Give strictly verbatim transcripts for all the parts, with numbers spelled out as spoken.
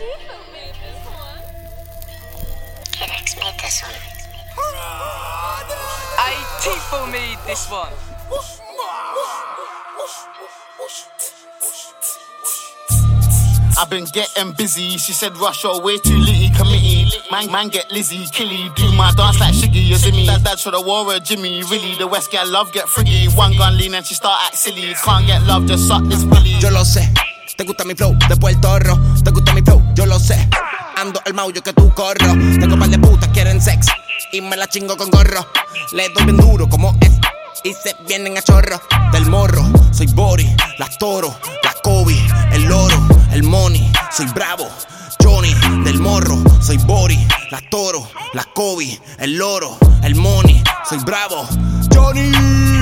Kidex made this one. I Tifo made this one. I've been getting busy, she said rush or way too litty committee. Man, man get Lizzie, killy, do my dance like Shiggy, you see me. That dad should have wore a Jimmy, really. The West get love, get friggy. One gun lean and she start act silly. Can't get love, just suck this willy. Yo lo sé, te gusta mi flow, de Puerto Rico. Te gusta mi flow, yo lo sé. Ando el maullo que tú corro. Tengo par de putas, quieren sex y me la chingo con gorro. Le doy bien duro como es y se vienen a chorro. Del morro, soy Bori, las toro, la Kobe, el loro, el money, soy bravo. Johnny, del morro, soy Bori, las toro, la Kobe, el loro, el money, soy bravo. Johnny.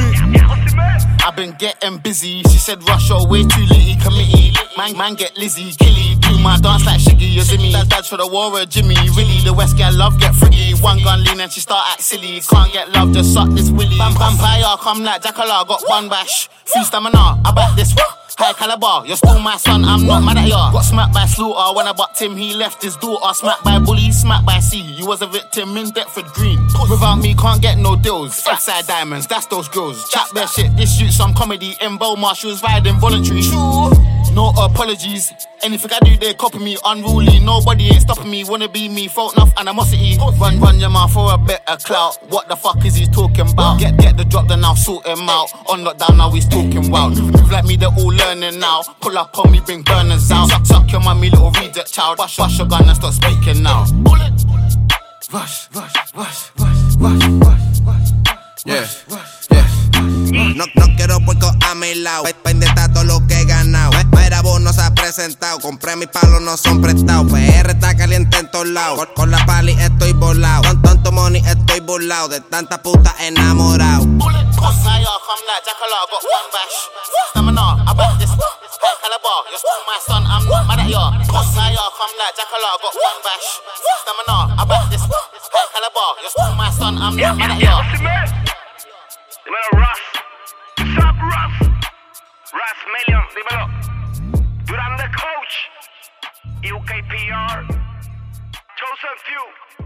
I've been getting busy, she said rush or way too litty committee. Man, man get Lizzie, killy, do my dance like Shiggy, you see me. That dad should have wore a Jimmy, really. The West get love, get friggy. One gun lean and she start act silly. Can't get love, just suck this willy. Bam, vampire, come like Jackala, got one bash. Free stamina, I back this. High caliber, you're still my son, I'm not mad at ya. Got smacked by Slaughter, when I bucked him, he left his daughter. Smacked by Bully, smacked by C. You was a victim in Deptford Green. Without me, can't get no deals. Outside diamonds, that's those girls. Chat their shit, this shoot some comedy. In Bow Marshall's riding voluntary. True. No apologies. Anything I do, they copy me. Unruly, nobody ain't stopping me. Wanna be me, fault enough animosity. Run, run your mouth for a bit of clout. What the fuck is he talking about? Get, get the drop, then I'll sort him out. On lockdown, now he's talking wild. Move, move like me, they're all learning now. Pull up on me, bring burners out. Suck, suck your mummy, little reject child. Wash, wash your gun and stop speaking now. Bullet, bullet. Rush, rush, rush, rush, rush, rush, rush. Yeah, yeah. No, no quiero puerco a mi lado. Pendiente a todo lo que he ganado. Mira, vos no se ha presentado. Compré mis palos, no son prestados. P R está caliente en todos lados. Con, con la pali estoy volado. Con tanto money estoy burlado. De tanta puta enamorado. Bullet, cause I come like Jackala, got one bash. Stamina, I back this. High caliber, you're still my son, I'm not mad at ya. Cause I come like Jackala, got one bash. Stamina, I back this. High caliber, you're still my son, I'm not mad at ya. Dímelo, Russ. What's up, Russ? Russ Million, dímelo. Durán the Coach. U K P R. Chosen Few.